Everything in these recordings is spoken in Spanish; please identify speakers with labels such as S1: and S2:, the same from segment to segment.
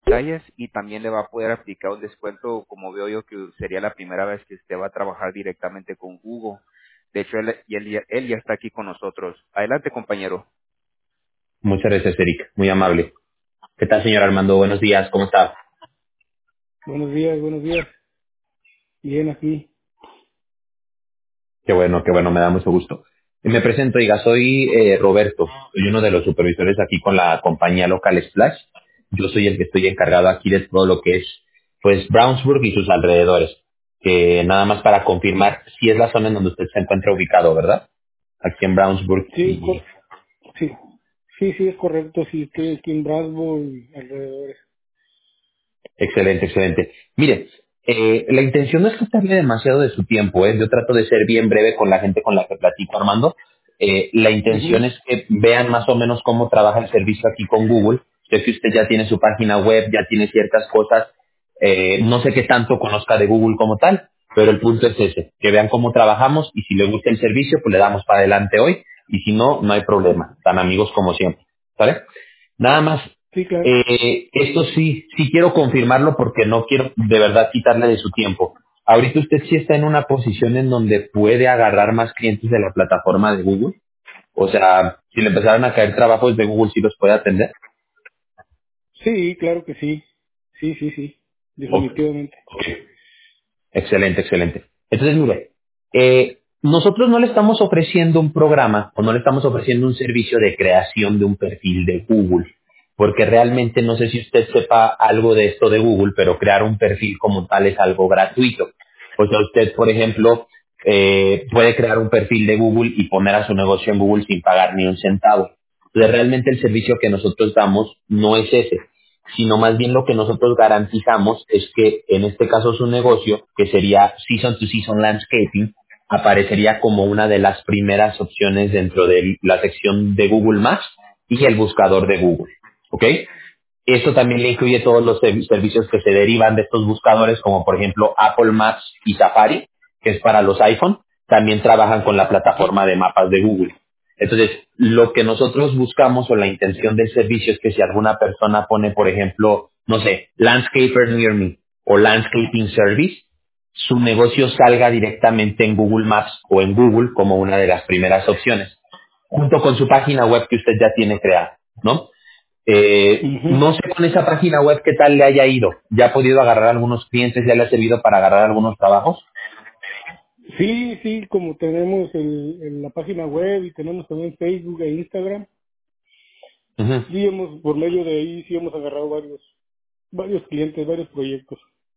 S1: detalles y también le va a poder aplicar un descuento, como veo yo que sería la primera vez que usted va a trabajar directamente con Google. De hecho, él ya está aquí con nosotros. Adelante, compañero.
S2: Muchas gracias, Eric. Muy amable. ¿Qué tal, señor Armando? Buenos días. ¿Cómo está?
S3: Buenos días, buenos días. Bien aquí.
S2: Qué bueno, me da mucho gusto. Me presento, diga, soy Roberto. Soy uno de los supervisores aquí con la compañía local Splash. Yo soy el que estoy encargado aquí de todo lo que es, pues, Brownsburg y sus alrededores. Que nada más para confirmar si es la zona en donde usted se encuentra ubicado, ¿verdad? Aquí en Brownsburg
S3: Sí,
S2: y
S3: sí, sí, es correcto. Sí, estoy aquí en Brasbo y alrededores.
S2: excelente, excelente. Mire, la intención no es quitarle demasiado de su tiempo, ¿eh? Yo trato de ser bien breve con la gente con la que platico, Armando. La intención
S3: Ujú.
S2: es que vean más o menos cómo trabaja el servicio aquí con Google. Sé que usted ya tiene su página web, ya tiene ciertas cosas. No sé qué tanto conozca de Google como tal, pero el punto es ese, que vean cómo trabajamos y si le gusta el servicio, pues le damos para adelante hoy y si no, no hay problema. Tan amigos como siempre. ¿Vale? Nada más,
S3: Sí, claro.
S2: esto sí, sí quiero confirmarlo porque no quiero de verdad quitarle de su tiempo. Ahorita usted sí está en una posición en donde puede agarrar más clientes de la plataforma de Google. O sea, si le empezaran a caer trabajos de Google, sí los puede atender.
S3: Sí, claro que sí. Sí, sí, sí.
S2: Ok,
S3: Definitivamente.
S2: ok. Excelente, excelente. Entonces, mire, nosotros no le estamos ofreciendo un programa o no le estamos ofreciendo un servicio de creación de un perfil de Google, porque realmente no sé si usted sepa algo de esto de Google, pero crear un perfil como tal es algo gratuito. O sea, usted, por ejemplo, puede crear un perfil de Google y poner a su negocio en Google sin pagar ni un centavo. Entonces, realmente el servicio que nosotros damos no es ese, sino más bien lo que nosotros garantizamos es que en este caso su negocio, que sería Season to Season Landscaping, aparecería como una de las primeras opciones dentro de la sección de Google Maps y el buscador de Google. ¿Ok? Esto también le incluye todos los servicios que se derivan de estos buscadores, como por ejemplo Apple Maps y Safari, que es para los iPhone. También trabajan con la plataforma de mapas de Google. Entonces, lo que nosotros buscamos o la intención del servicio es que si alguna persona pone, por ejemplo, no sé, Landscaper Near Me o Landscaping Service, su negocio salga directamente en Google Maps o en Google como una de las primeras opciones, junto con su página web que usted ya tiene creada, ¿no?
S3: Ujú.
S2: No sé con esa página web qué tal le haya ido. ¿Ya ha podido agarrar algunos clientes? ¿Ya le ha servido para agarrar algunos trabajos?
S3: Sí, sí, como tenemos la página web y tenemos también Facebook e Instagram,
S2: Ujú.
S3: sí hemos, por medio de ahí, sí hemos agarrado varios clientes, varios proyectos.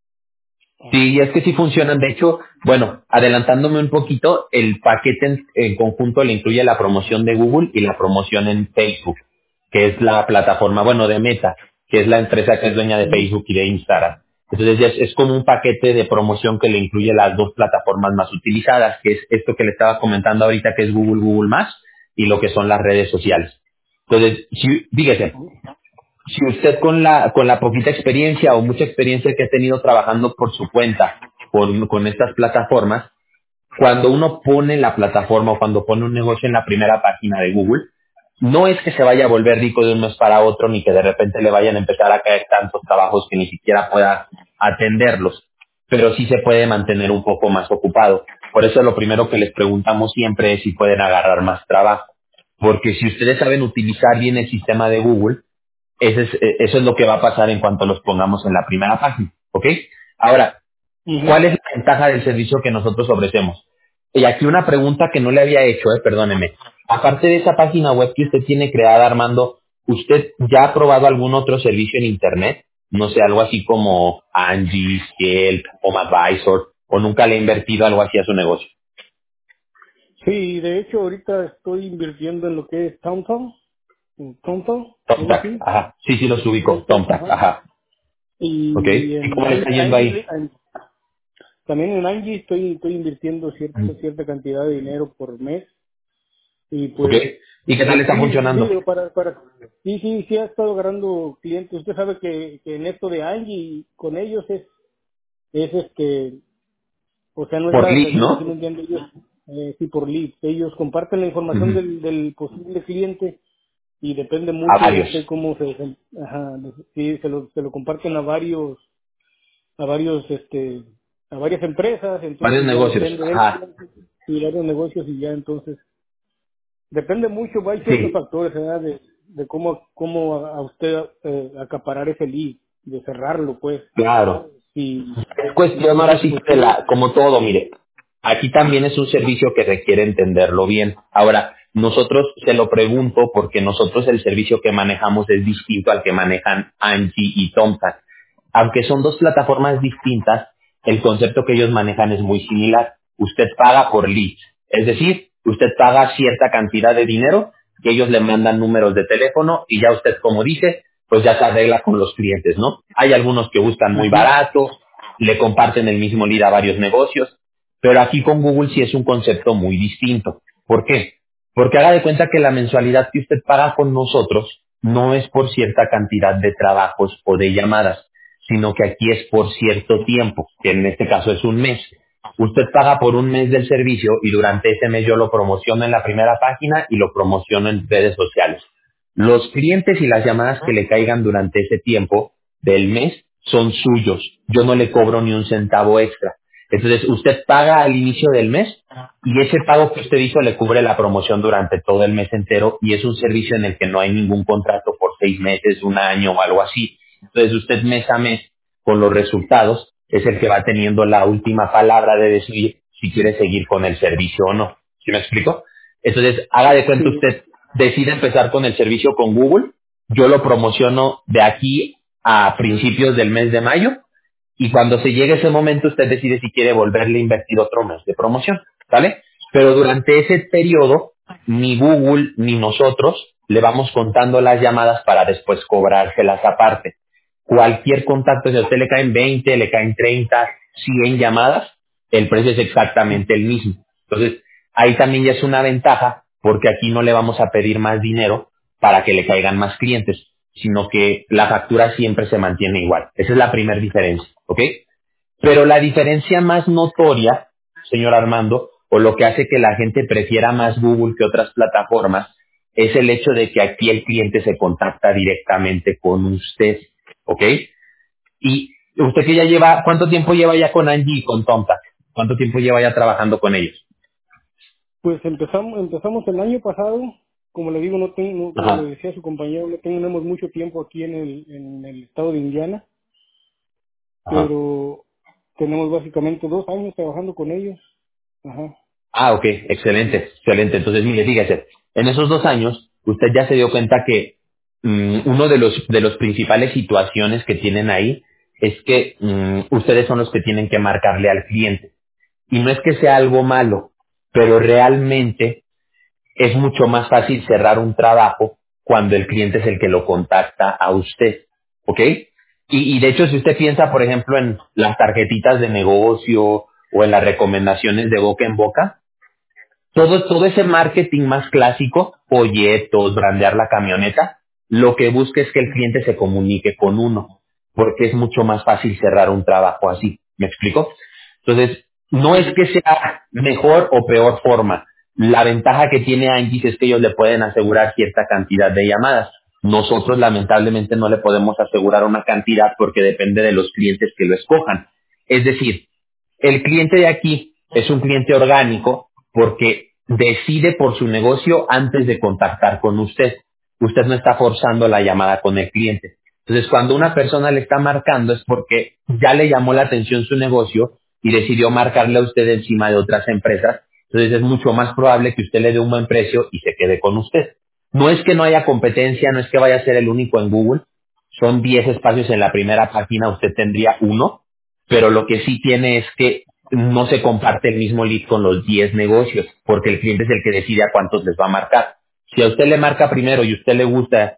S2: Sí,
S3: Ajá.
S2: y es que sí funcionan. De hecho, bueno, adelantándome un poquito, el paquete en conjunto le incluye la promoción de Google y la promoción en Facebook, que es la plataforma, bueno, de Meta, que es la empresa que es dueña de
S3: Ujú.
S2: Facebook y de Instagram. Entonces ya es como un paquete de promoción que le incluye las dos plataformas más utilizadas, que es esto que le estaba comentando ahorita, que es Google, Google Más, y lo que son las redes sociales. Entonces, fíjese, si usted con la poquita experiencia o mucha experiencia que ha tenido trabajando por su cuenta con estas plataformas, cuando uno pone la plataforma o cuando pone un negocio en la primera página de Google, no es que se vaya a volver rico de un mes para otro ni que de repente le vayan a empezar a caer tantos trabajos que ni siquiera pueda atenderlos, pero sí se puede mantener un poco más ocupado. Por eso lo primero que les preguntamos siempre es si pueden agarrar más trabajo. Porque si ustedes saben utilizar bien el sistema de Google, eso es lo que va a pasar en cuanto los pongamos en la primera página, ¿ok? Ahora,
S3: Ujú.
S2: ¿cuál es la ventaja del servicio que nosotros ofrecemos? Y aquí una pregunta que no le había hecho, perdóneme. Aparte de esa página web que usted tiene creada, Armando, ¿usted ya ha probado algún otro servicio en Internet? No sé, algo así como Angie, Yelp, Home Advisor, o nunca le ha invertido algo así a su negocio.
S3: Sí, de hecho ahorita estoy invirtiendo en lo que es Towntown, algo
S2: TomTac,
S3: así.
S2: ajá. Sí, sí los ubico.
S3: Towntown,
S2: TomTac,
S3: ajá.
S2: ajá. ¿Ok?
S3: Y
S2: ¿Y
S3: en
S2: cómo le está yendo
S3: Angie,
S2: ahí?
S3: también en Angie estoy invirtiendo
S2: Mm.
S3: cierta cantidad de dinero por mes. Y
S2: ¿Ok?
S3: pues,
S2: ¿Y qué tal
S3: pues
S2: está
S3: sí,
S2: funcionando?
S3: digo, sí ha estado agarrando clientes. Usted sabe que en esto de Angie, con ellos es o sea, no es
S2: Por
S3: nada
S2: lead,
S3: seguro, ¿sí me
S2: ¿no?
S3: entiende? Ellos, sí, por leads. Ellos comparten la información
S2: Ujú.
S3: del posible cliente y depende
S2: A
S3: mucho
S2: varios.
S3: usted cómo ajá, sí, se lo comparten a varios, a varias empresas,
S2: Varios
S3: entonces ya
S2: negocios.
S3: depende de
S2: Ajá.
S3: ellos, y varios negocios y ya entonces depende mucho, hay ciertos
S2: Sí,
S3: factores, ¿verdad? De cómo a usted acaparar ese lead, de cerrarlo, pues,
S2: claro.
S3: y
S2: Es cuestión ahora
S3: entonces,
S2: sí
S3: pues
S2: que
S3: sí,
S2: como todo, mire, aquí también es un servicio que requiere entenderlo bien. Ahora, nosotros se lo pregunto porque nosotros el servicio que manejamos es distinto al que manejan Angie y Tomcat. Aunque son dos plataformas distintas, el concepto que ellos manejan es muy similar. Usted paga por leads, es decir, usted paga cierta cantidad de dinero que ellos le mandan números de teléfono y ya usted, como dice, pues ya se arregla con los clientes, ¿no? Hay algunos que buscan muy
S3: ujú,
S2: barato, le comparten el mismo lead a varios negocios, pero aquí con Google sí es un concepto muy distinto. ¿Por qué? Porque haga de cuenta que la mensualidad que usted paga con nosotros no es por cierta cantidad de trabajos o de llamadas, sino que aquí es por cierto tiempo, que en este caso es un mes. Usted paga por un mes del servicio y durante ese mes yo lo promociono en la primera página y lo promociono en redes sociales. Los clientes y las llamadas que le caigan durante ese tiempo del mes son suyos. Yo no le cobro ni un centavo extra. Entonces, usted paga al inicio del mes y ese pago que usted hizo le cubre la promoción durante todo el mes entero y es un servicio en el que no hay ningún contrato por 6 meses, un año o algo así. Entonces, usted mes a mes, con los resultados, es el que va teniendo la última palabra de decidir si quiere seguir con el servicio o no. ¿Sí me explico? Entonces, haga de cuenta
S3: sí,
S2: usted, decide empezar con el servicio con Google, yo lo promociono de aquí a principios del mes de mayo y cuando se llegue ese momento usted decide si quiere volverle a invertir otro mes de promoción, ¿vale? Pero durante ese periodo, ni Google ni nosotros le vamos contando las llamadas para después cobrárselas aparte. Cualquier contacto, si a usted le caen 20, le caen 30, 100 llamadas, el precio es exactamente el mismo. Entonces, ahí también ya es una ventaja porque aquí no le vamos a pedir más dinero para que le caigan más clientes, sino que la factura siempre se mantiene igual. Esa es la primera diferencia, ¿ok? Pero la diferencia más notoria, señor Armando, o lo que hace que la gente prefiera más Google que otras plataformas, es el hecho de que aquí el cliente se contacta directamente con usted, ¿ok? Y usted que ya lleva, ¿cuánto tiempo lleva ya con Angie y con Tomtac? ¿Cuánto tiempo lleva ya trabajando con ellos?
S3: pues empezamos el año pasado, como le digo, como le
S2: Ajá,
S3: decía a su compañero, no tenemos mucho tiempo aquí en el estado de Indiana,
S2: ajá.
S3: pero tenemos básicamente 2 años trabajando con ellos, ajá,
S2: Ah, ok, excelente, excelente. Entonces, mire, fíjese, en esos 2 años, usted ya se dio cuenta que uno de los principales situaciones que tienen ahí es que ustedes son los que tienen que marcarle al cliente. Y no es que sea algo malo, pero realmente es mucho más fácil cerrar un trabajo cuando el cliente es el que lo contacta a usted, ¿ok? Y de hecho, si usted piensa, por ejemplo, en las tarjetitas de negocio o en las recomendaciones de boca en boca, todo ese marketing más clásico, folletos, brandear la camioneta, lo que busca es que el cliente se comunique con uno, porque es mucho más fácil cerrar un trabajo así. ¿Me explico? Entonces, no es
S3: sí,
S2: que sea mejor o peor forma. La ventaja que tiene Angie es que ellos le pueden asegurar cierta cantidad de llamadas. Nosotros lamentablemente no le podemos asegurar una cantidad porque depende de los clientes que lo escojan. Es decir, el cliente de aquí es un cliente orgánico porque decide por su negocio antes de contactar con usted. Usted no está forzando la llamada con el cliente. Entonces, cuando una persona le está marcando es porque ya le llamó la atención su negocio y decidió marcarle a usted encima de otras empresas. Entonces, es mucho más probable que usted le dé un buen precio y se quede con usted. No es que no haya competencia, no es que vaya a ser el único en Google. Son 10 espacios en la primera página, usted tendría uno, pero lo que sí tiene es que no se comparte el mismo lead con los 10 negocios, porque el cliente es el que decide a cuántos les va a marcar. Si a usted le marca primero y usted le gusta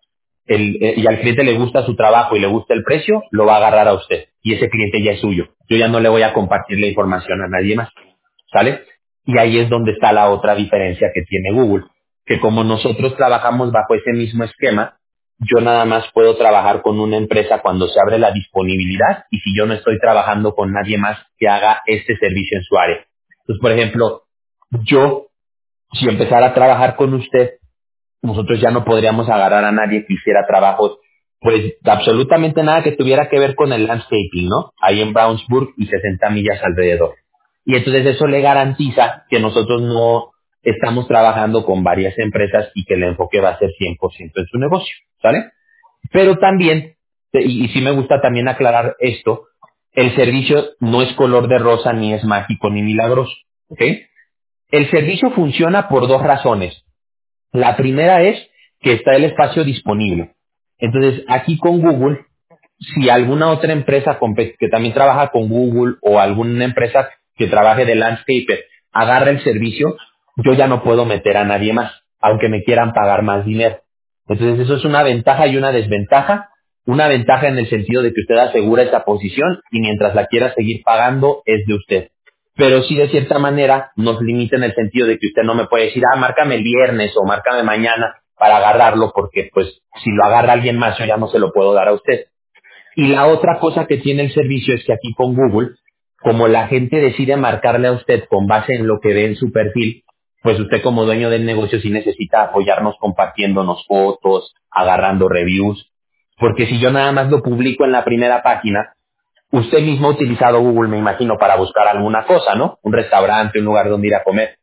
S2: y al cliente le gusta su trabajo y le gusta el precio, lo va a agarrar a usted y ese cliente ya es suyo. Yo ya no le voy a compartir la información a nadie más. ¿Sale? Y ahí es donde está la otra diferencia que tiene Google, que como nosotros trabajamos bajo ese mismo esquema, yo nada más puedo trabajar con una empresa cuando se abre la disponibilidad y si yo no estoy trabajando con nadie más que haga este servicio en su área. Entonces, por ejemplo, yo, si empezara a trabajar con usted, nosotros ya no podríamos agarrar a nadie que hiciera trabajos, pues absolutamente nada que tuviera que ver con el landscaping, ¿no? Ahí en Brownsburg y 60 millas alrededor. Y entonces eso le garantiza que nosotros no estamos trabajando con varias empresas y que el enfoque va a ser 100% en su negocio, ¿sale? Pero también, y sí me gusta también aclarar esto, el servicio no es color de rosa, ni es mágico, ni milagroso, ¿ok? El servicio funciona por dos razones. La primera es que está el espacio disponible. Entonces, aquí con Google, si alguna otra empresa que también trabaja con Google o alguna empresa que trabaje de landscaper agarra el servicio, yo ya no puedo meter a nadie más, aunque me quieran pagar más dinero. Entonces, eso es una ventaja y una desventaja. Una ventaja en el sentido de que usted asegura esa posición y mientras la quiera seguir pagando es de usted. Pero sí, de cierta manera, nos limita en el sentido de que usted no me puede decir, márcame el viernes o márcame mañana para agarrarlo, porque pues si lo agarra alguien más, yo ya no se lo puedo dar a usted. Y la otra cosa que tiene el servicio es que aquí con Google, como la gente decide marcarle a usted con base en lo que ve en su perfil, pues usted como dueño del negocio sí necesita apoyarnos compartiéndonos fotos, agarrando reviews, porque si yo nada más lo publico en la primera página, usted mismo ha utilizado Google, me imagino, para buscar alguna cosa, ¿no? Un restaurante, un lugar donde ir a comer.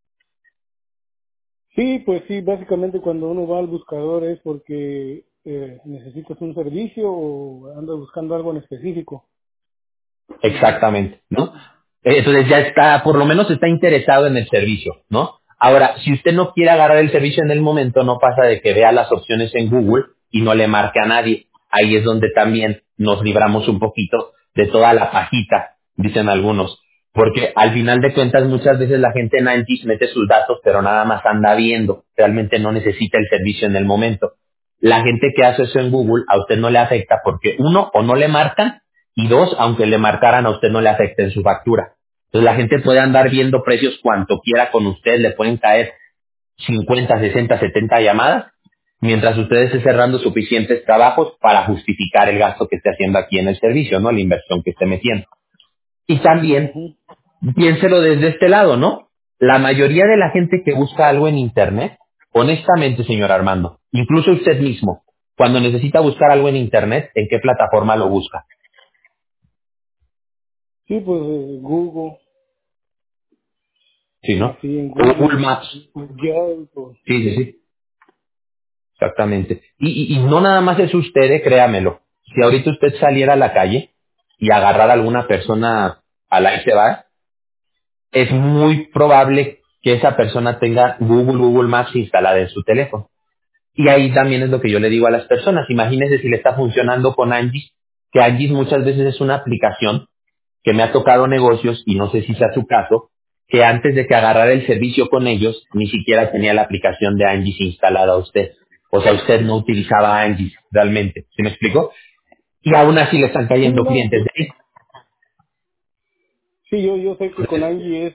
S3: Sí, pues sí, básicamente cuando uno va al buscador es porque necesitas un servicio o andas buscando algo en específico. Ujú.
S2: Exactamente, ¿no? Entonces ya está, por lo menos está interesado en el servicio, ¿no? Ahora, si usted no quiere agarrar el servicio en el momento, no pasa de que vea las opciones en Google y no le marque a nadie. Ahí es donde también nos libramos un poquito de toda la pajita, dicen algunos. Porque al final de cuentas muchas veces la gente en Antis mete sus datos, pero nada más anda viendo. Realmente no necesita el servicio en el momento. La gente que hace eso en Google a usted no le afecta porque uno, o no le marcan, y dos, aunque le marcaran a usted no le afecta en su factura. Entonces la gente puede andar viendo precios cuanto quiera con usted, le pueden caer 50, 60, 70 llamadas, mientras usted esté cerrando suficientes trabajos para justificar el gasto que esté haciendo aquí en el servicio, ¿no? La inversión que esté metiendo. Y también,
S3: Ujú.
S2: piénselo desde este lado, ¿no? La mayoría de la gente que busca algo en Internet, honestamente, señor Armando, incluso usted mismo, cuando necesita buscar algo en Internet, ¿en qué plataforma lo busca?
S3: Sí, pues Google,
S2: Sí, ¿no?
S3: así en
S2: Google
S3: Google,
S2: Maps.
S3: Yelp,
S2: Sí, sí, sí. Exactamente. Y no nada más es usted, créamelo. Si ahorita usted saliera a la calle y agarrara a alguna persona a la se va, es muy probable que esa persona tenga Google Maps instalada en su teléfono. Y ahí también es lo que yo le digo a las personas. Imagínese si le está funcionando con Angie, que Angie muchas veces es una aplicación que me ha tocado negocios, y no sé si sea su caso, que antes de que agarrara el servicio con ellos, ni siquiera tenía la aplicación de Angie instalada a usted. O sea, usted no utilizaba Angie realmente. ¿Sí me explico? Y aún así le están
S3: sí,
S2: cayendo
S3: no,
S2: clientes de ahí.
S3: sí, yo sé que con
S2: Entonces,
S3: Angie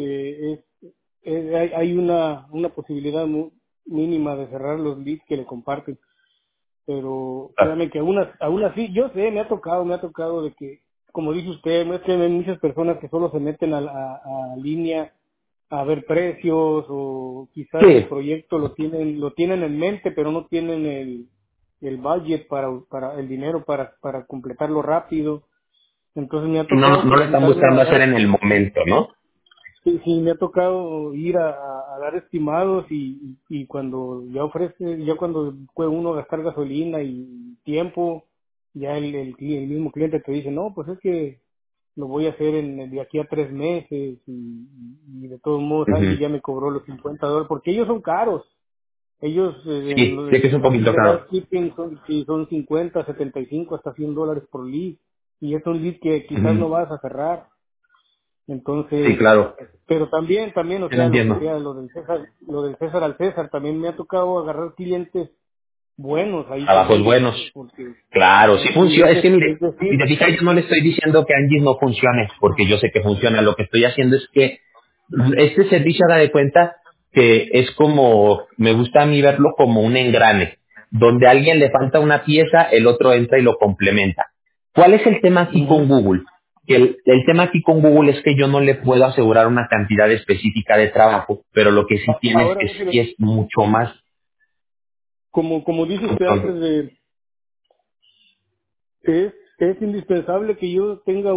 S3: hay una posibilidad mínima de cerrar los leads que le comparten, pero
S2: ah,
S3: créame que aún así, yo sé, me ha tocado de que, como dice usted, no es que hay muchas personas que solo se meten a línea a ver precios o quizás el
S2: sí,
S3: proyecto lo tienen en mente, pero no tienen el budget para el dinero para completarlo rápido. Entonces me ha
S2: y no, no,
S3: tocado
S2: no lo están
S3: presentarme
S2: buscando
S3: a
S2: hacer
S3: dar,
S2: en el momento, ¿no?
S3: sí, sí, me ha tocado ir a dar estimados y cuando ya ofrece, ya cuando puede uno gastar gasolina y tiempo, ya el mismo cliente te dice, no, pues es que lo voy a hacer de aquí a 3 meses y de todos modos Angie
S2: Ujú.
S3: ya me cobró los $50 porque ellos son caros. Ellos
S2: Sí, sé que es un
S3: así
S2: poquito
S3: de
S2: caro.
S3: landscaping sí, son 50, 75 hasta $100 por lead y es un lead que quizás no
S2: Ujú.
S3: vas a cerrar.
S2: Sí,
S3: Entonces,
S2: claro.
S3: pero también, o
S2: Yo lo
S3: sea, lo que
S2: entiendo.
S3: sea, lo del César al César, también me ha tocado agarrar clientes buenos ahí con
S2: Trabajos
S3: ellos,
S2: buenos.
S3: porque
S2: Claro, sí
S3: sí,
S2: funciona. Es que mire,
S3: es
S2: si
S3: decir,
S2: te fijas, yo no le estoy diciendo que Angie no funcione, porque yo sé que funciona. Lo que estoy haciendo es que este servicio, haga de cuenta que es como, me gusta a mí verlo como un engrane, donde a alguien le falta una pieza, el otro entra y lo complementa. ¿Cuál es el tema aquí con
S3: ujú.
S2: Google? Que el tema aquí con Google es que yo no le puedo asegurar una cantidad específica de trabajo, pero lo que sí tiene es
S3: Ahora
S2: que sí
S3: déjeme,
S2: es mucho más.
S3: como dice usted
S2: Entonces,
S3: antes es indispensable que yo tenga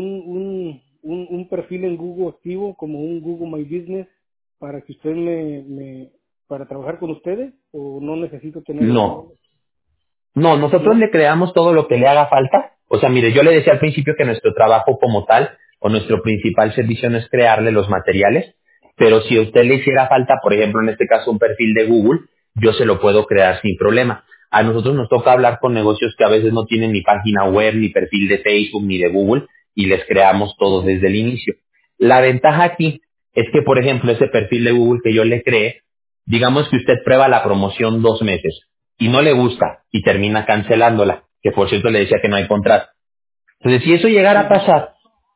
S3: un perfil en Google activo, como un Google My Business, para que usted para trabajar con ustedes, o no necesito tener eso.
S2: no. No, nosotros
S3: ¿No?
S2: le creamos todo lo que le haga falta. O sea, mire, yo le decía al principio que nuestro trabajo como tal, o nuestro principal servicio no es crearle los materiales, pero si a usted le hiciera falta, por ejemplo, en este caso un perfil de Google, yo se lo puedo crear sin problema. A nosotros nos toca hablar con negocios que a veces no tienen ni página web, ni perfil de Facebook, ni de Google, y les creamos todo desde el inicio. La ventaja aquí es que, por ejemplo, ese perfil de Google que yo le creé, digamos que usted prueba la promoción 2 meses y no le gusta y termina cancelándola, que por cierto le decía que no hay contrato. Entonces, si eso llegara a
S3: Ujú.
S2: pasar,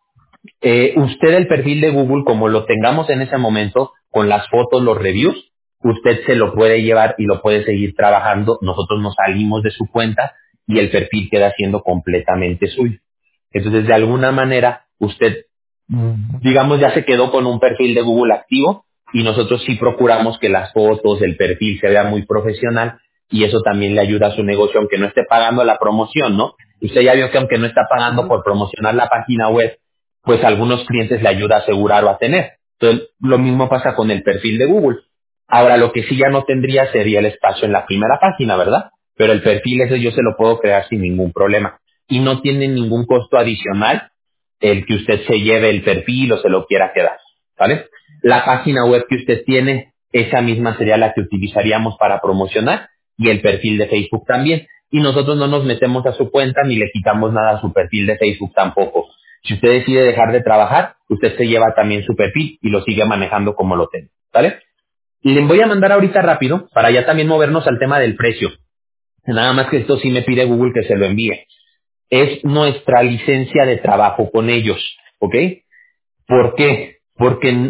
S2: usted el perfil de Google, como lo tengamos en ese momento, con las fotos, los reviews, usted se lo puede llevar y lo puede seguir trabajando. Nosotros nos salimos de su cuenta y el perfil queda siendo completamente suyo. Entonces, de alguna manera, usted, digamos, ya se quedó con un perfil de Google activo y nosotros sí procuramos que las fotos, el perfil se vea muy profesional y eso también le ayuda a su negocio, aunque no esté pagando la promoción, ¿no? Usted ya vio que aunque no está pagando
S3: Ujú.
S2: por promocionar la página web, pues a algunos clientes le ayuda a asegurar o a tener. Entonces, lo mismo pasa con el perfil de Google. Ahora, lo que sí ya no tendría sería el espacio en la primera página, ¿verdad? Pero el perfil ese yo se lo puedo crear sin ningún problema. Y no tiene ningún costo adicional el que usted se lleve el perfil o se lo quiera quedar, ¿vale? La página web que usted tiene, esa misma sería la que utilizaríamos para promocionar y el perfil de Facebook también. Y nosotros no nos metemos a su cuenta ni le quitamos nada a su perfil de Facebook tampoco. Si usted decide dejar de trabajar, usted se lleva también su perfil y lo sigue manejando como lo tiene, ¿vale? Y le voy a mandar ahorita rápido para ya también movernos al tema del precio. Nada más que esto sí me pide Google que se lo envíe. Es nuestra licencia de trabajo con ellos, ¿ok? ¿Por qué? Porque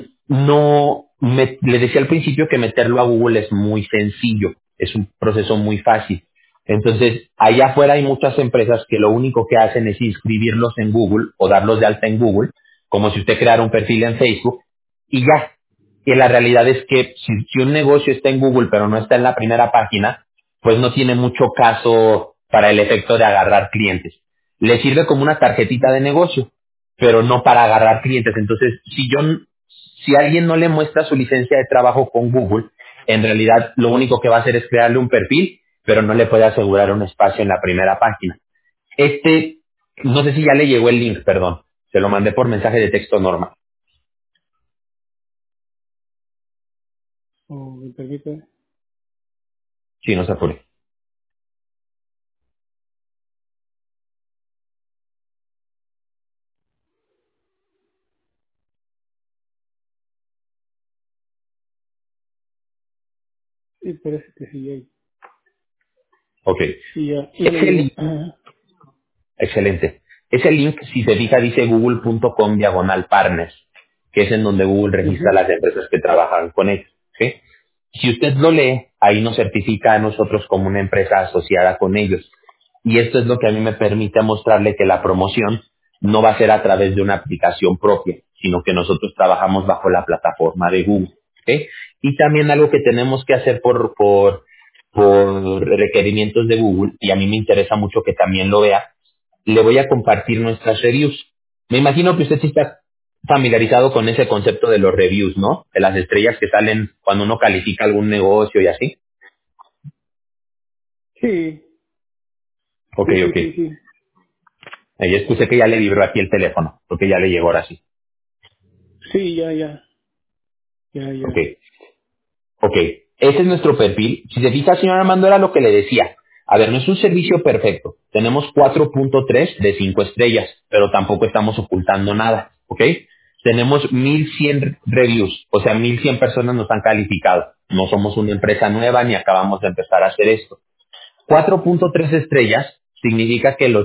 S2: le decía al principio que meterlo a Google es muy sencillo, es un proceso muy fácil. Entonces, allá afuera hay muchas empresas que lo único que hacen es inscribirlos en Google o darlos de alta en Google, como si usted creara un perfil en Facebook, y ya. Y la realidad es que si un negocio está en Google pero no está en la primera página, pues no tiene mucho caso para el efecto de agarrar clientes. Le sirve como una tarjetita de negocio, pero no para agarrar clientes. Entonces, si alguien no le muestra su licencia de trabajo con Google, en realidad lo único que va a hacer es crearle un perfil, pero no le puede asegurar un espacio en la primera página. No sé si ya le llegó el link, perdón. Se lo mandé por mensaje de texto normal.
S3: O me permite.
S2: Sí, no se apure.
S3: Sí, parece que sí,
S2: Ok.
S3: sí, ya me
S2: Ese
S3: llegó.
S2: link, excelente. Ese link, si se fija, dice google.com/partners, que es en donde Google registra
S3: Ujú.
S2: las empresas que trabajan con ellos. ¿Ok? Si usted lo lee, ahí nos certifica a nosotros como una empresa asociada con ellos. Y esto es lo que a mí me permite mostrarle que la promoción no va a ser a través de una aplicación propia, sino que nosotros trabajamos bajo la plataforma de Google. ¿Ok? Y también algo que tenemos que hacer por requerimientos de Google, y a mí me interesa mucho que también lo vea, le voy a compartir nuestras reviews. Me imagino que usted sí está familiarizado con ese concepto de los reviews, ¿no? De las estrellas que salen cuando uno califica algún negocio y así.
S3: Sí,
S2: Ok,
S3: sí, sí,
S2: ok.
S3: sí, sí.
S2: Ahí escuché que ya le vibró aquí el teléfono, porque ya le llegó ahora sí.
S3: Sí, ya.
S2: Ok, ok. Ese es nuestro perfil. Si se fija, señor Armando, era lo que le decía. A ver, no es un servicio perfecto. Tenemos 4.3 de 5 estrellas, pero tampoco estamos ocultando nada, ¿ok? Tenemos 1,100 reviews, o sea, 1,100 personas nos han calificado. No somos una empresa nueva ni acabamos de empezar a hacer esto. 4.3 estrellas significa que el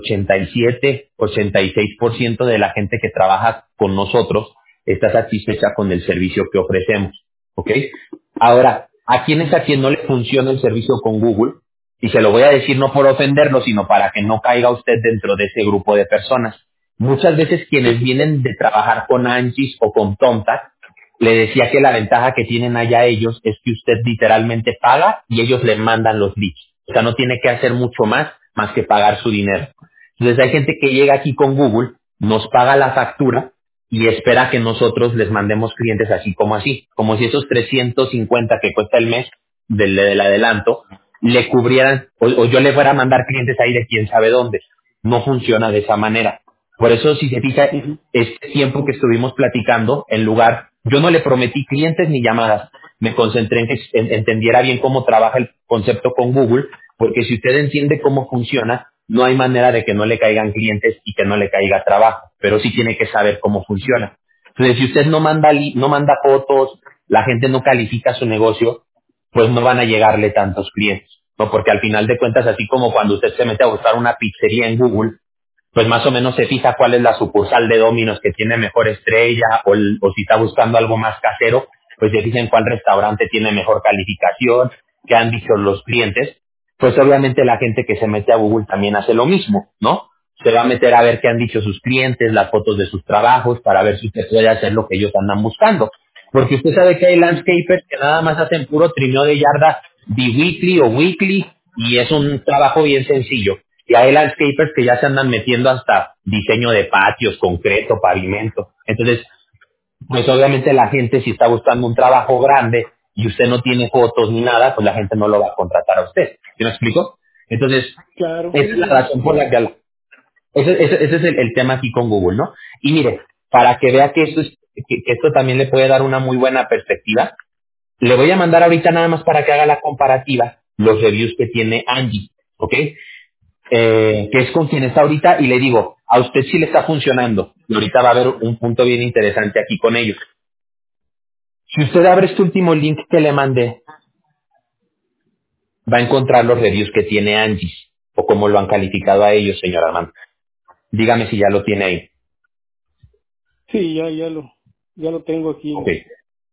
S2: 87-86% de la gente que trabaja con nosotros está satisfecha con el servicio que ofrecemos. ¿Ok? Ahora, ¿a quién es a quien no le funciona el servicio con Google? Y se lo voy a decir no por ofenderlo, sino para que no caiga usted dentro de ese grupo de personas. Muchas veces quienes vienen de trabajar con Angie's o con Tomtac le decía que la ventaja que tienen allá ellos es que usted literalmente paga y ellos le mandan los leads. O sea, no tiene que hacer mucho más que pagar su dinero. Entonces hay gente que llega aquí con Google, nos paga la factura y espera que nosotros les mandemos clientes así, como si esos 350 que cuesta el mes del adelanto le cubrieran o yo le fuera a mandar clientes ahí de quién sabe dónde. No funciona de esa manera. Por eso, si se fija,
S3: Ujú.
S2: este tiempo que estuvimos platicando, en lugar, yo no le prometí clientes ni llamadas, me concentré en que entendiera bien cómo trabaja el concepto con Google, porque si usted entiende cómo funciona, no hay manera de que no le caigan clientes y que no le caiga trabajo, pero sí tiene que saber cómo funciona. Entonces, si usted no manda, no manda fotos, la gente no califica su negocio, pues no van a llegarle tantos clientes, ¿no? Porque al final de cuentas, así como cuando usted se mete a buscar una pizzería en Google, pues más o menos se fija cuál es la sucursal de Domino's que tiene mejor estrella o si está buscando algo más casero, pues se fija en cuál restaurante tiene mejor calificación, qué han dicho los clientes. Pues obviamente la gente que se mete a Google también hace lo mismo, ¿no? Se va a meter a ver qué han dicho sus clientes, las fotos de sus trabajos, para ver si usted puede hacer lo que ellos andan buscando. Porque usted sabe que hay landscapers que nada más hacen puro trineo de yarda bi-weekly o weekly y es un trabajo bien sencillo. Y hay landscapers que ya se andan metiendo hasta diseño de patios, concreto, pavimento. Entonces, pues obviamente la gente si está buscando un trabajo grande y usted no tiene fotos ni nada, pues la gente no lo va a contratar a usted. ¿Sí me explico? Entonces,
S3: Claro,
S2: esa
S3: sí,
S2: es la
S3: sí, sí.
S2: razón por la que ese es el tema aquí con Google, ¿no? Y mire, para que vea que que esto también le puede dar una muy buena perspectiva, le voy a mandar ahorita nada más para que haga la comparativa los reviews que tiene Angie, ¿ok? Que es con quien está ahorita y le digo, a usted sí le está funcionando. Y ahorita va a haber un punto bien interesante aquí con ellos. Si usted abre este último link que le mandé, va a encontrar los reviews que tiene Angie o cómo lo han calificado a ellos, señor Armando. Dígame si ya lo tiene ahí.
S3: Sí, ya lo tengo
S2: Ok.
S3: aquí.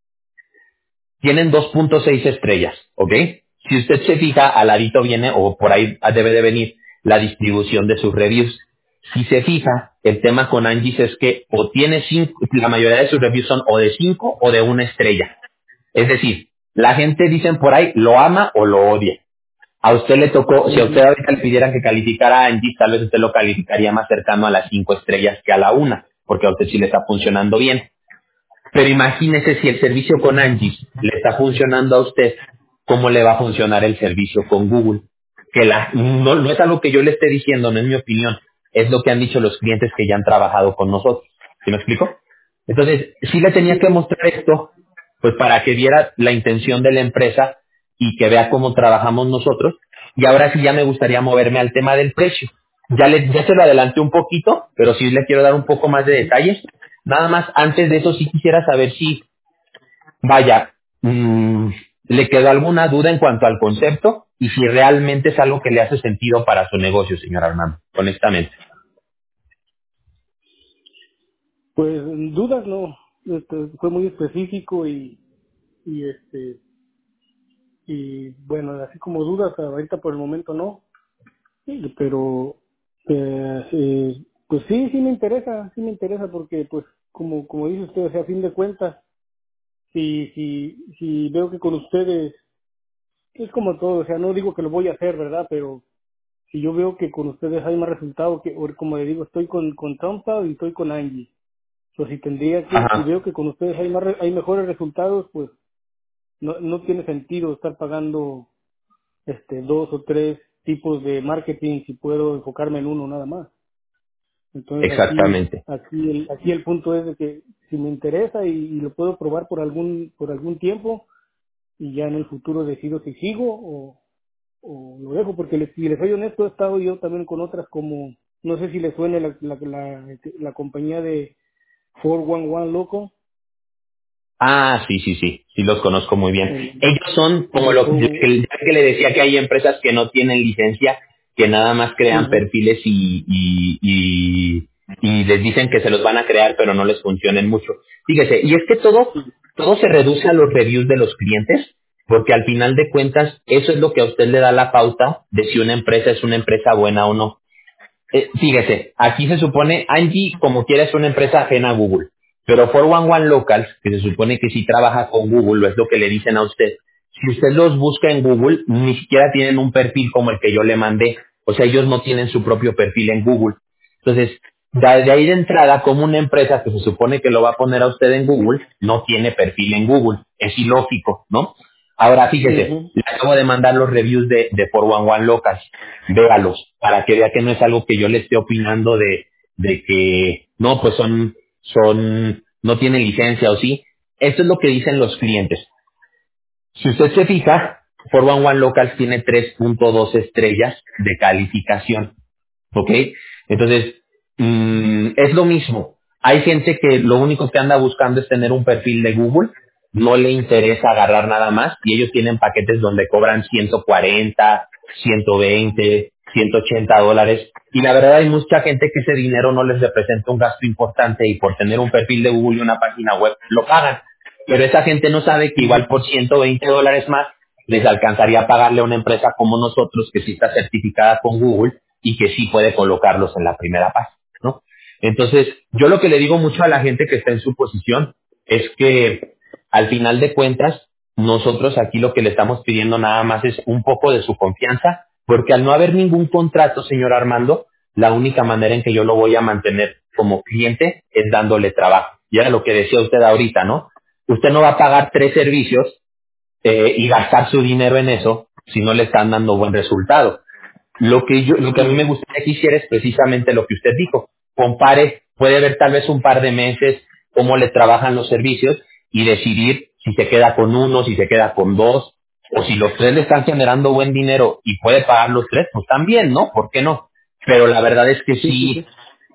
S2: Tienen 2.6 estrellas, ¿ok? Si usted se fija, al ladito viene, o por ahí debe de venir, la distribución de sus reviews. Si se fija, el tema con Angie es que o tiene cinco, la mayoría de sus reviews son o de 5 o de 1 estrella. Es decir, la gente dicen por ahí, lo ama o lo odia. A usted le tocó, si a usted
S3: Ujú.
S2: ahorita le pidieran que calificara a Angie, tal vez usted lo calificaría más cercano a las 5 estrellas que a la una, porque a usted sí le está funcionando bien. Pero imagínese si el servicio con Angie le está funcionando a usted, ¿cómo le va a funcionar el servicio con Google? No es algo que yo le esté diciendo, no es mi opinión, es lo que han dicho los clientes que ya han trabajado con nosotros. ¿Sí me explico? Entonces, sí le tenía
S3: Sí,
S2: que
S3: sí.
S2: mostrar esto, pues para que viera la intención de la empresa y que vea cómo trabajamos nosotros. Y ahora sí ya me gustaría moverme al tema del precio. Ya se lo adelanté un poquito, pero sí le quiero dar un poco más de detalles. Nada más, antes de eso sí quisiera saber si, vaya, le quedó alguna duda en cuanto al concepto y si realmente es algo que le hace sentido para su negocio, señor Armando, honestamente.
S3: Pues dudas no, fue muy específico y y bueno, así como dudas ahorita por el momento no, sí, pero pues sí, sí me interesa porque pues como dice usted, o sea, a fin de cuentas, si veo que con ustedes es como todo, o sea, no digo que lo voy a hacer, ¿verdad? Pero si yo veo que con ustedes hay más resultado que, o como le digo, estoy con Tompa y estoy con Angie. Pues si
S2: Ajá,
S3: veo que con ustedes hay mejores resultados, pues no tiene sentido estar pagando dos o tres tipos de marketing si puedo enfocarme en uno nada más. Entonces
S2: exactamente.
S3: aquí el punto es de que si me interesa y lo puedo probar por algún tiempo y ya en el futuro decido si sigo o lo dejo, porque si les soy honesto, he estado yo también con otras como, no sé si les suene la compañía de 411 Loco,
S2: Ah, sí, sí, sí, sí los conozco muy bien.
S3: el,
S2: Ellos son como
S3: el
S2: lo
S3: show.
S2: que le decía que hay empresas que no tienen licencia, que nada más crean
S3: Ujú,
S2: perfiles y les dicen que se los van a crear, pero no les funcionen mucho. Fíjese, y es que todo se reduce a los reviews de los clientes, porque al final de cuentas eso es lo que a usted le da la pauta de si una empresa es una empresa buena o no. Fíjese, aquí se supone, Angie como quiera es una empresa ajena a Google, Pero 411 Locals, que se supone que sí trabaja con Google, o es lo que le dicen a usted, si usted los busca en Google, ni siquiera tienen un perfil como el que yo le mandé. O sea, ellos no tienen su propio perfil en Google. Entonces, de ahí de entrada, como una empresa que se supone que lo va a poner a usted en Google, no tiene perfil en Google. Es ilógico, ¿no? Ahora, fíjese,
S3: Ujú.
S2: le acabo de mandar los reviews de 411 Locals. Véalos, para que vea que no es algo que yo le esté opinando de que, no, pues no tienen licencia o sí. Esto es lo que dicen los clientes. Si usted se fija, 411 Locals tiene 3.2 estrellas de calificación. ¿Ok? Entonces, es lo mismo. Hay gente que lo único que anda buscando es tener un perfil de Google, no le interesa agarrar nada más y ellos tienen paquetes donde cobran 140, 120, 180 dólares. Y la verdad hay mucha gente que ese dinero no les representa un gasto importante y por tener un perfil de Google y una página web lo pagan. Pero esa gente no sabe que igual por 120 dólares más les alcanzaría a pagarle a una empresa como nosotros que sí está certificada con Google y que sí puede colocarlos en la primera página, ¿no? Entonces, yo lo que le digo mucho a la gente que está en su posición es que al final de cuentas, nosotros aquí lo que le estamos pidiendo nada más es un poco de su confianza, porque al no haber ningún contrato, señor Armando, la única manera en que yo lo voy a mantener como cliente es dándole trabajo. Y era lo que decía usted ahorita, ¿no? Usted no va a pagar 3 servicios y gastar su dinero en eso si no le están dando buen resultado. Lo que a mí me
S3: Ujú.
S2: gustaría que hiciera es precisamente lo que usted dijo. Compare, puede ver tal vez un par de meses cómo le trabajan los servicios y decidir si se queda con uno, si se queda con dos, o si los tres le están generando buen dinero y puede pagar los tres, pues también, ¿no? ¿Por qué no? Pero la verdad es que
S3: Sí, sí,
S2: sí,
S3: sí.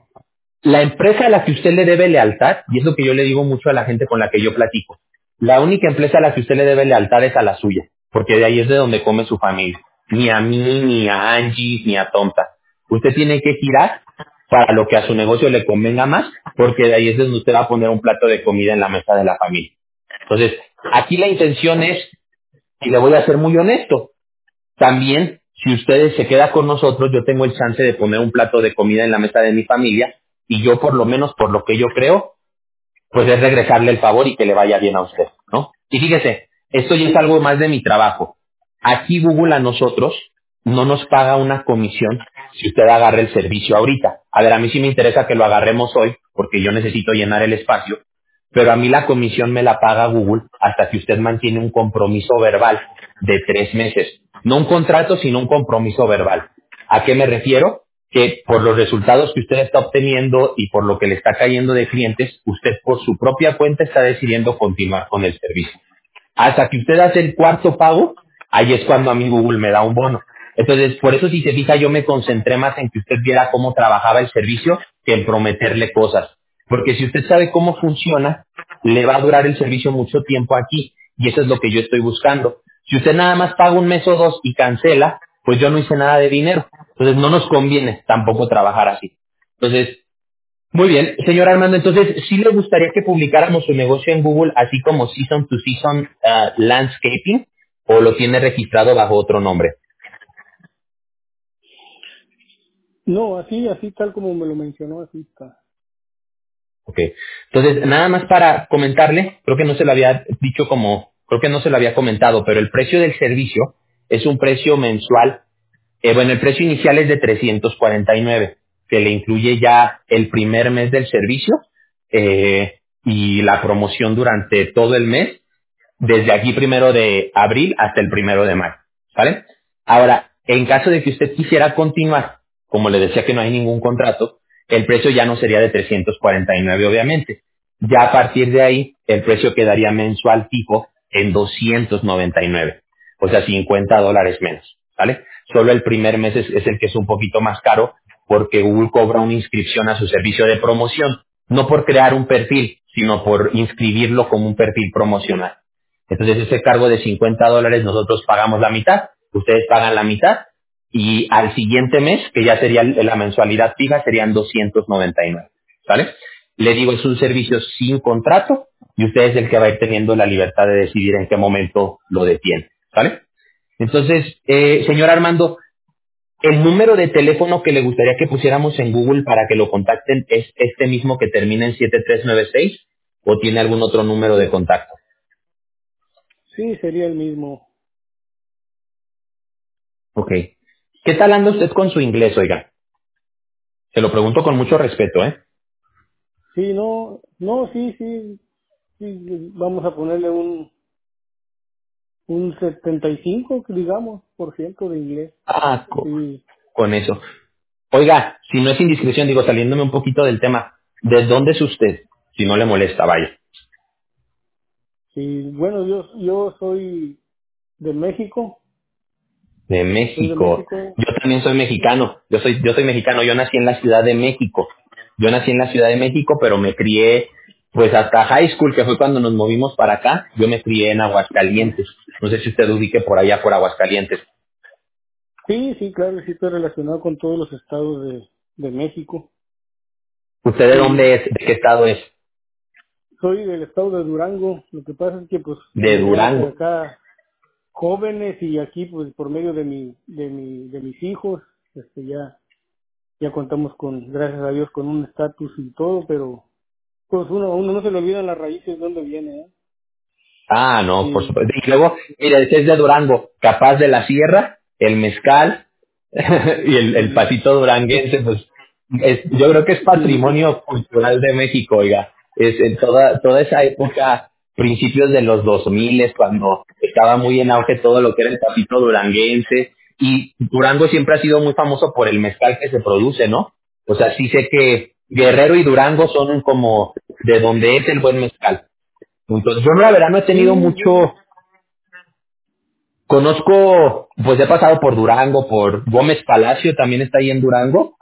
S2: la empresa a la que usted le debe lealtad, y es lo que yo le digo mucho a la gente con la que yo platico, la única empresa a la que usted le debe lealtad es a la suya, porque de ahí es de donde come su familia. Ni a mí, ni a Angie, ni a Tonta. Usted tiene que girar para lo que a su negocio le convenga más, porque de ahí es de donde usted va a poner un plato de comida en la mesa de la familia. Entonces, aquí la intención es, y le voy a ser muy honesto, también, si ustedes se queda con nosotros, yo tengo el chance de poner un plato de comida en la mesa de mi familia y yo por lo menos por lo que yo creo, pues es regresarle el favor y que le vaya bien a usted, ¿no? Y fíjese, esto ya es algo más de mi trabajo. Aquí Google a nosotros no nos paga una comisión si usted agarra el servicio ahorita. A ver, a mí sí me interesa que lo agarremos hoy porque yo necesito llenar el espacio, pero a mí la comisión me la paga Google hasta que usted mantiene un compromiso verbal de 3 meses. No un contrato, sino un compromiso verbal. ¿A qué me refiero? Que por los resultados que usted está obteniendo y por lo que le está cayendo de clientes, usted por su propia cuenta está decidiendo continuar con el servicio. Hasta que usted hace el cuarto pago, ahí es cuando a mí Google me da un bono. Entonces, por eso si se fija, yo me concentré más en que usted viera cómo trabajaba el servicio que en prometerle cosas. Porque si usted sabe cómo funciona, le va a durar el servicio mucho tiempo aquí. Y eso es lo que yo estoy buscando. Si usted nada más paga un mes o dos y cancela, pues yo no hice nada de dinero. Entonces no nos conviene tampoco trabajar así. Entonces, muy bien, señor Armando, entonces, ¿sí le gustaría que publicáramos su negocio en Google así como Season to Season Landscaping o lo tiene registrado bajo otro nombre?
S3: No, así, así tal como me lo mencionó, así está.
S2: Ok. Entonces, nada más para comentarle, creo que no se lo había dicho creo que no se lo había comentado, pero el precio del servicio es un precio mensual. Bueno, el precio inicial es de 349, que le incluye ya el primer mes del servicio y la promoción durante todo el mes desde aquí 1 de abril hasta el 1 de mayo, ¿vale? Ahora, en caso de que usted quisiera continuar, como le decía que no hay ningún contrato, el precio ya no sería de 349, obviamente. Ya a partir de ahí, el precio quedaría mensual fijo en 299, o sea, 50 dólares menos, ¿vale? Solo el primer mes es el que es un poquito más caro porque Google cobra una inscripción a su servicio de promoción, no por crear un perfil, sino por inscribirlo como un perfil promocional. Entonces ese cargo de 50 dólares nosotros pagamos la mitad, ustedes pagan la mitad y al siguiente mes, que ya sería la mensualidad fija, serían 299, ¿vale? Le digo, es un servicio sin contrato y usted es el que va a ir teniendo la libertad de decidir en qué momento lo detiene, ¿vale? Entonces, señor Armando, el número de teléfono que le gustaría que pusiéramos en Google para que lo contacten es este mismo que termina en 7396. o tiene algún otro número de contacto?
S3: Sí, sería el mismo.
S2: Ok. ¿Qué tal anda usted con su inglés, oiga? Se lo pregunto con mucho respeto, ¿eh?
S3: Sí, no, no, sí, vamos a ponerle un 75, digamos, por ciento de inglés.
S2: Ah,
S3: Sí,
S2: con eso. Oiga, si no es indiscreción, digo, saliéndome un poquito del tema, ¿de dónde es usted? Si no le molesta, vaya.
S3: sí, bueno, yo soy de México,
S2: De
S3: soy de
S2: México.
S3: México.
S2: Yo también soy mexicano. Yo soy mexicano. Yo nací en la Ciudad de México. Yo nací en la Ciudad de México, pero me crié, pues hasta high school, que fue cuando nos movimos para acá. Yo me crié en Aguascalientes. No sé si usted ubique por allá, por Aguascalientes.
S3: Sí, sí, claro, sí estoy relacionado con todos los estados de México.
S2: ¿Usted de
S3: Sí,
S2: dónde es? ¿De qué estado es?
S3: soy del estado de Durango. Lo que pasa es que pues
S2: De
S3: venimos
S2: Durango.
S3: de acá jóvenes y aquí pues por medio de mis hijos, ya contamos con, gracias a Dios, con un estatus y todo, pero pues uno no se le olvidan las raíces de dónde viene, ¿eh?
S2: Ah, no, por
S3: Sí,
S2: supuesto. Y luego, mire, ese es de Durango, capaz de la sierra, el mezcal y el
S3: sí,
S2: pasito duranguense, pues yo creo que es
S3: sí,
S2: patrimonio cultural de México, oiga. Es en toda esa época, principios de los 2000, cuando estaba muy en auge todo lo que era el pasito duranguense. Y Durango siempre ha sido muy famoso por el mezcal que se produce, ¿no? O sea, sí sé que Guerrero y Durango son como de donde es el buen mezcal. Entonces, yo la verdad no he tenido
S3: sí, sí,
S2: mucho, conozco, pues he pasado por Durango, por Gómez Palacio, también está ahí en Durango,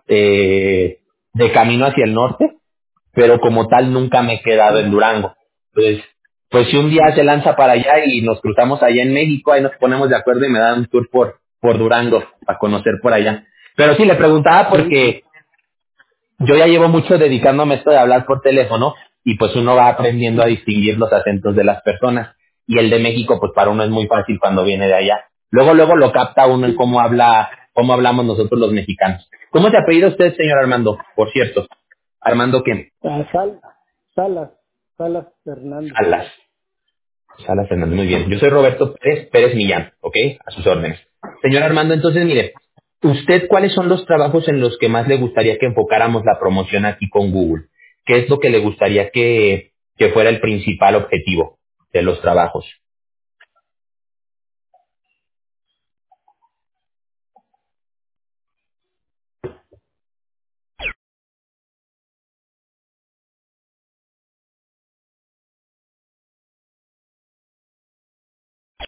S2: de camino hacia el norte, pero como tal nunca me he quedado en
S3: sí,
S2: Durango. Entonces, pues si un día se lanza para allá y nos cruzamos allá en México, ahí nos ponemos de acuerdo y me dan un tour por Durango para conocer por allá. Pero sí, le preguntaba
S3: sí, sí,
S2: porque yo ya llevo mucho dedicándome a esto de hablar por teléfono y pues uno va aprendiendo a
S3: sí,
S2: distinguir los acentos de las personas. Y el de México, pues para uno es muy fácil cuando viene de allá. Luego lo capta uno en
S3: sí.
S2: cómo hablamos nosotros los mexicanos. ¿Cómo se apellida usted, señor Armando? Por cierto, Armando qué?
S3: Salas, Salas Hernández.
S2: Salas. Salas Hernández, muy bien. Yo soy Roberto Pérez Millán, ¿ok? A sus órdenes. Señor Armando, entonces mire, ¿usted cuáles son los trabajos en los que más le gustaría que enfocáramos la promoción aquí con Google? ¿Qué es lo que le gustaría que fuera el principal objetivo de los trabajos?